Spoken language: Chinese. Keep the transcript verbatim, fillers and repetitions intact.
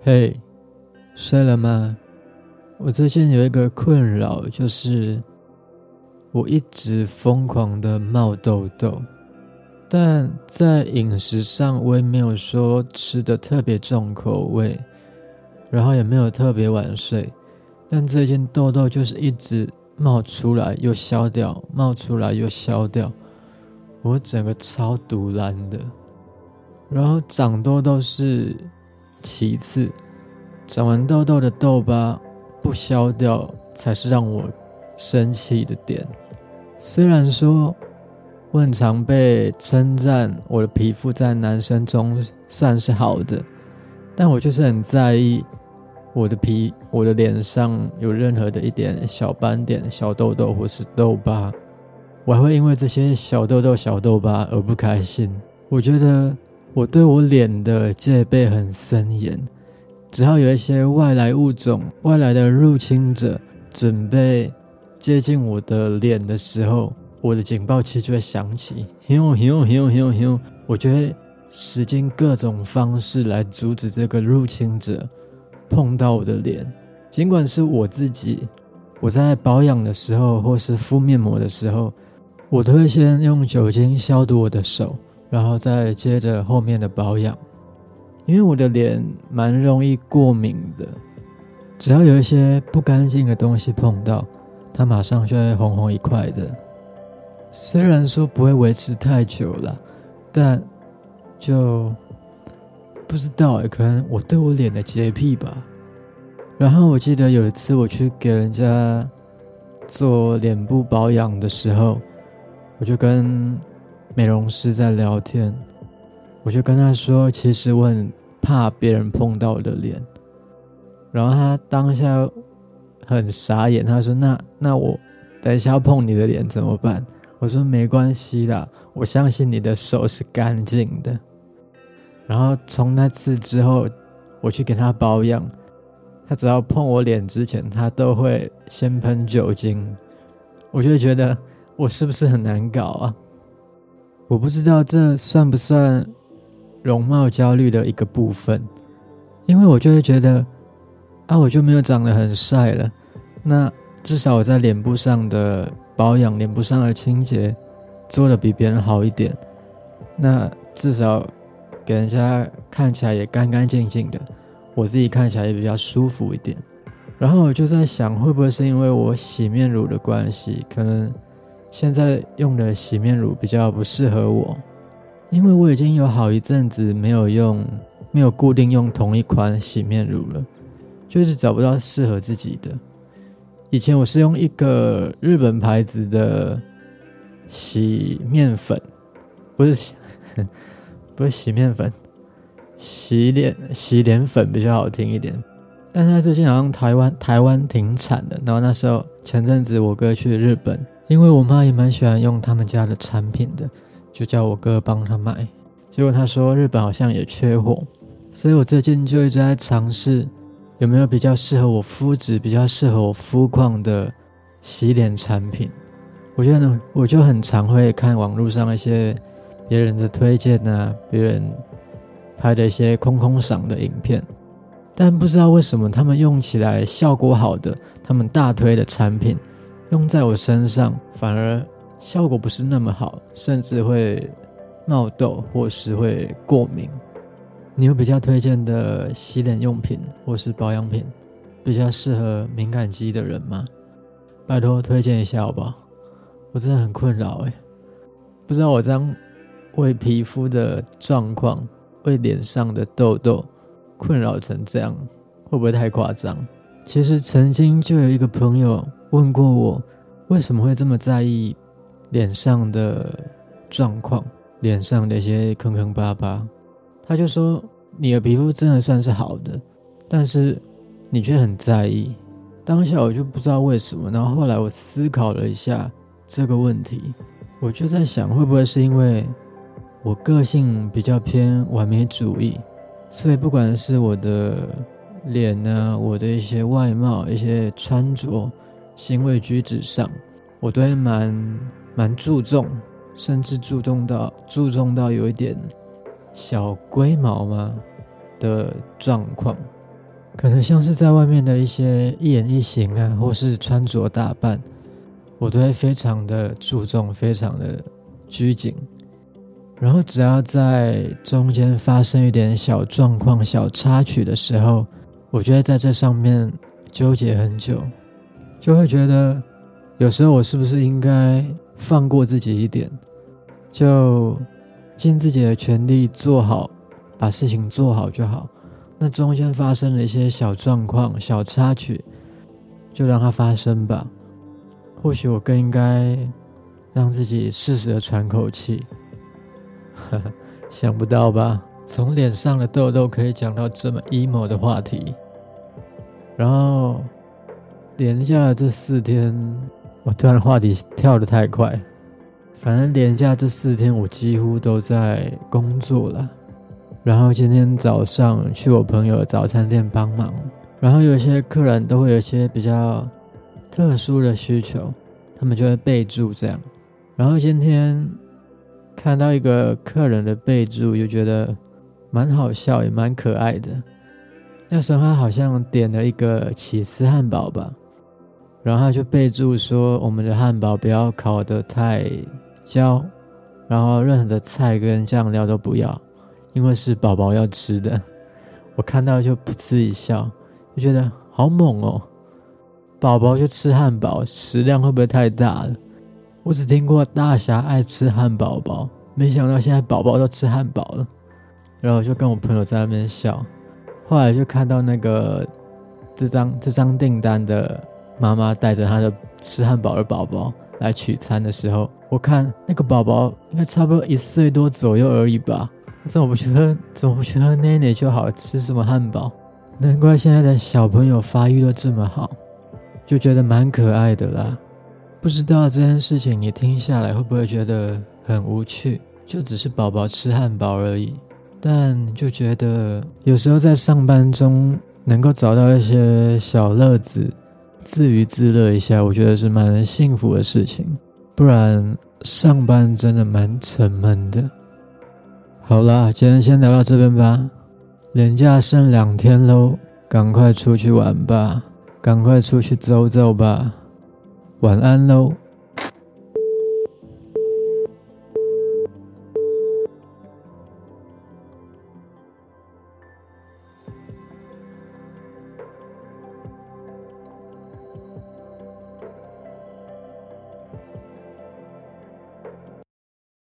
嘿、hey, 睡了吗？我最近有一个困扰，就是我一直疯狂的冒痘痘，但在饮食上我也没有说吃的特别重口味，然后也没有特别晚睡，但最近痘痘就是一直冒出来又消掉，冒出来又消掉，我整个超毒烂的。然后长痘痘是其次，长完痘痘的痘疤不消掉才是让我生气的点。虽然说我很常被称赞我的皮肤在男生中算是好的，但我就是很在意我的皮我的脸上有任何的一点小斑点、小痘痘或是痘疤，我还会因为这些小痘痘、小痘疤而不开心。我觉得我对我脸的戒备很森严，只要有一些外来物种、外来的入侵者准备接近我的脸的时候，我的警报器就会响起，我就会使尽各种方式来阻止这个入侵者碰到我的脸。尽管是我自己，我在保养的时候或是敷面膜的时候，我都会先用酒精消毒我的手，然后再接着后面的保养。因为我的脸蛮容易过敏的，只要有一些不干净的东西碰到，它马上就会红红一块的。虽然说不会维持太久啦，但就不知道欸，可能我对我脸的洁癖吧。然后我记得有一次我去给人家做脸部保养的时候，我就跟美容师在聊天，我就跟他说其实我很怕别人碰到我的脸，然后他当下很傻眼，他说那那我等一下要碰你的脸怎么办？我说没关系啦，我相信你的手是干净的。然后从那次之后我去给他保养，他只要碰我脸之前他都会先喷酒精，我就会觉得我是不是很难搞啊？我不知道这算不算容貌焦虑的一个部分，因为我就会觉得啊，我就没有长得很帅了，那至少我在脸部上的保养、脸部上的清洁做得比别人好一点，那至少给人家看起来也干干净净的，我自己看起来也比较舒服一点。然后我就在想，会不会是因为我洗面乳的关系，可能现在用的洗面乳比较不适合我，因为我已经有好一阵子没有用没有固定用同一款洗面乳了，就是找不到适合自己的。以前我是用一个日本牌子的洗面粉，不是洗不是洗面粉，洗脸洗脸粉比较好听一点。但是最近好像台湾台湾停产了，然后那时候前阵子我哥去日本，因为我妈也蛮喜欢用他们家的产品的，就叫我哥帮他买。结果他说日本好像也缺货，所以我最近就一直在尝试有没有比较适合我肤质、比较适合我肤况的洗脸产品。我觉得呢，我就很常会看网络上一些别人的推荐啊，别人拍的一些空空赏的影片，但不知道为什么他们用起来效果好的，他们大推的产品用在我身上反而效果不是那么好，甚至会冒痘或是会过敏。你有比较推荐的洗脸用品或是保养品比较适合敏感肌的人吗？拜托推荐一下好不好？我真的很困扰耶，不知道我这样为皮肤的状况、为脸上的痘痘困扰成这样，会不会太夸张？其实曾经就有一个朋友问过我，为什么会这么在意脸上的状况，脸上的一些坑坑巴巴。他就说你的皮肤真的算是好的，但是你却很在意。当下我就不知道为什么，然后后来我思考了一下这个问题，我就在想会不会是因为我个性比较偏完美主义，所以不管是我的脸啊，我的一些外貌、一些穿着、行为举止上，我都会蛮蛮注重，甚至注重到注重到有一点小龟毛吗的状况。 可能像是在外面的一些一言一行啊，或是穿着打扮，我都会非常的注重，非常的拘谨。然后只要在中间发生一点小状况、小插曲的时候，我就会在这上面纠结很久，就会觉得有时候我是不是应该放过自己一点，就尽自己的全力做好，把事情做好就好。那中间发生了一些小状况、小插曲，就让它发生吧。或许我更应该让自己适时的喘口气。想不到吧？从脸上的痘痘可以讲到这么 emo 的话题。然后连假的这四天，我突然话题跳得太快。反正连假这四天我几乎都在工作了。然后今天早上去我朋友的早餐店帮忙，然后有一些客人都会有一些比较特殊的需求，他们就会备注这样。然后今天看到一个客人的备注，就觉得蛮好笑也蛮可爱的。那时候他好像点了一个起司汉堡吧，然后他就备注说我们的汉堡不要烤得太焦，然后任何的菜跟酱料都不要，因为是宝宝要吃的。我看到就噗嗤一笑，就觉得好猛哦，宝宝就吃汉堡，食量会不会太大了？我只听过大侠爱吃汉堡包，没想到现在宝宝都吃汉堡了。然后我就跟我朋友在那边笑，后来就看到那个这张这张订单的妈妈带着她的吃汉堡的宝宝来取餐的时候，我看那个宝宝应该差不多一岁多左右而已吧，怎么不去喝怎么不去喝奶奶就好，吃什么汉堡？难怪现在的小朋友发育都这么好，就觉得蛮可爱的啦。不知道这件事情你听下来会不会觉得很无趣，就只是宝宝吃汉堡而已，但就觉得有时候在上班中能够找到一些小乐子，自娱自乐一下，我觉得是蛮幸福的事情，不然上班真的蛮沉闷的。好啦，今天先聊到这边吧，连假剩两天咯，赶快出去玩吧，赶快出去走走吧，晚安喽。